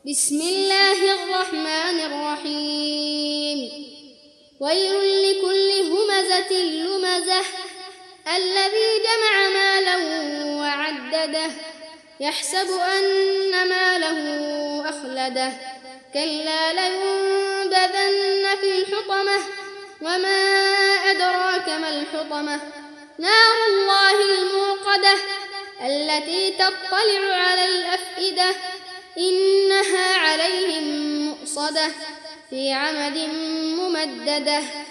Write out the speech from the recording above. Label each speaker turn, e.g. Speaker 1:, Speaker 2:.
Speaker 1: بسم الله الرحمن الرحيم ويل لكل همزة لمزة الذي جمع مالا وعدده يحسب أن ماله أخلده كلا لينبذن في الحطمة وما أدراك ما الحطمة نار الله الموقدة التي تطلع على الأفئدة إنها عليهم مؤصدة في عمد ممددة.